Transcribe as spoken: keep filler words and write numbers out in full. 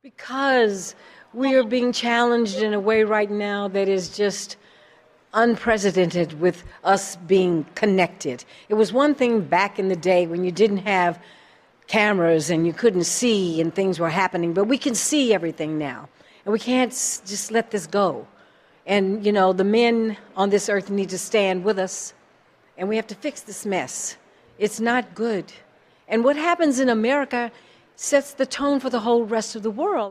Because we are being challenged in a way right now that is just unprecedented with us being connected. It was one thing back in the day when you didn't have cameras and you couldn't see and things were happening, but we can see everything now. And we can't just let this go. And, you know, the men on this earth need to stand with us, and we have to fix this mess. It's not good. And what happens in America sets the tone for the whole rest of the world.